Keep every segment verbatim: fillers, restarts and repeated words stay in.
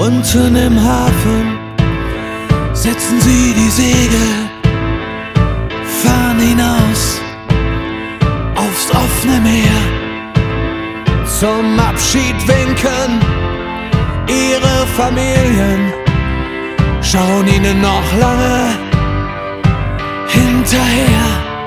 Unten im Hafen setzen sie die Segel, fahren hinaus aufs offene Meer. Zum Abschied winken ihre Familien, schauen ihnen noch lange hinterher.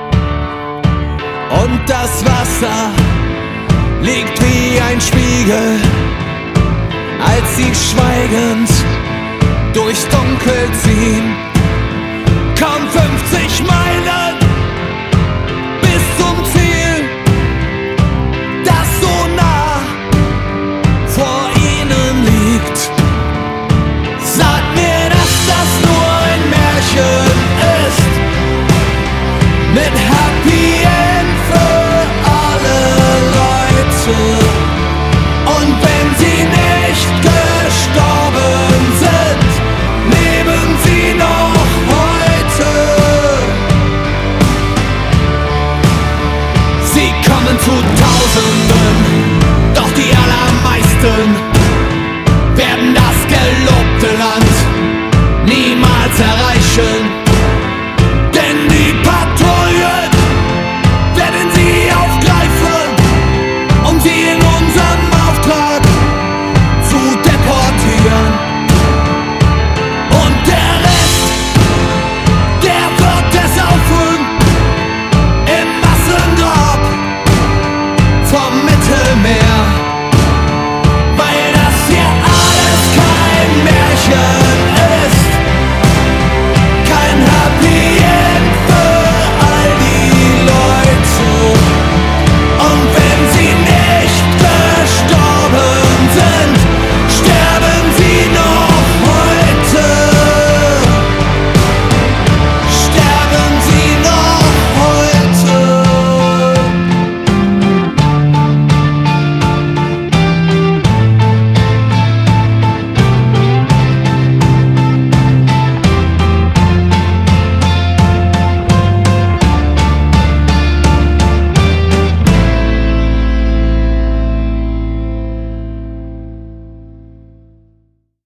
Und das Wasser liegt wie ein Spiegel, als sie schweigend durchs Dunkel ziehen. Kaum fünfzig Meilen bis zum Ziel, das so nah vor ihnen liegt. Sag mir, dass das nur ein Märchen ist, mit Happy End für alle Leute. Und wenn sie nicht gestorben sind, leben sie noch heute. Sie kommen zu Tausenden, doch die allermeisten werden das gelobte Land niemals erreichen. Denn die Patrouillen werden sie aufgreifen, um sie in unserem Auftrag zu deportieren. Und der Rest, der wird ersaufen im Massengrab vom Mittelmeer.